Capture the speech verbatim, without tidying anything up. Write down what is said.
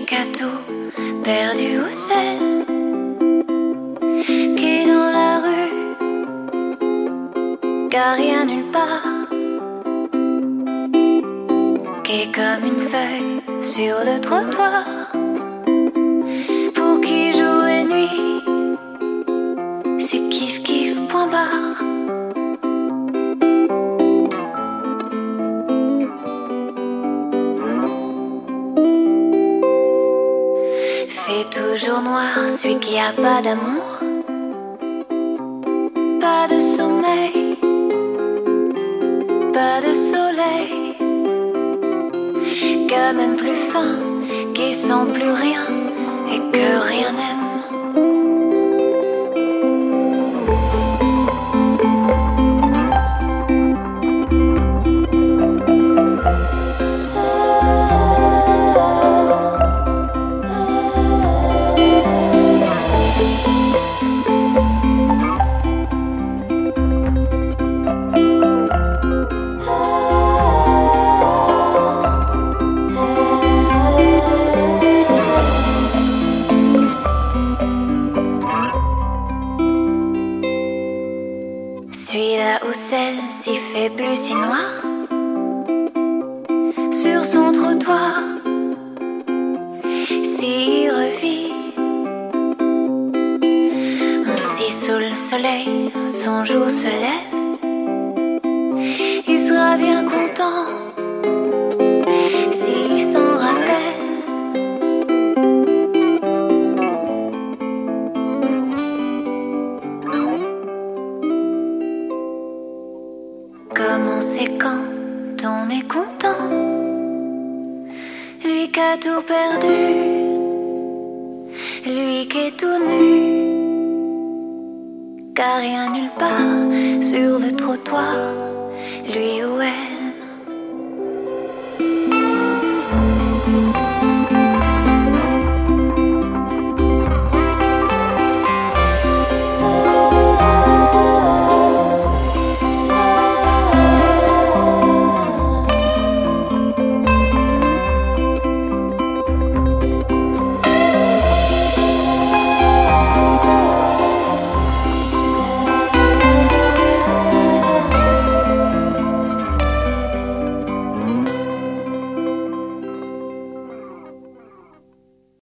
qu'a tout perdu ou celle qui est dans la rue, car rien nulle part, qui est comme une feuille sur le trottoir, pour qui jour et nuit c'est kiff kiff point barre. Fait toujours noir celui qui a pas d'amour, pas de sommeil, pas de soleil, qu'à même plus faim, qui sent plus rien et que rien n'aime. Celui-là ou celle s'y fait plus si noir sur son trottoir, s'y revit, si sous le soleil son jour se lève, il sera bien content s'il s'en rappelle. Comment c'est quand on est content, lui qui a tout perdu, lui qui est tout nu, car rien nulle part sur le trottoir, lui ou elle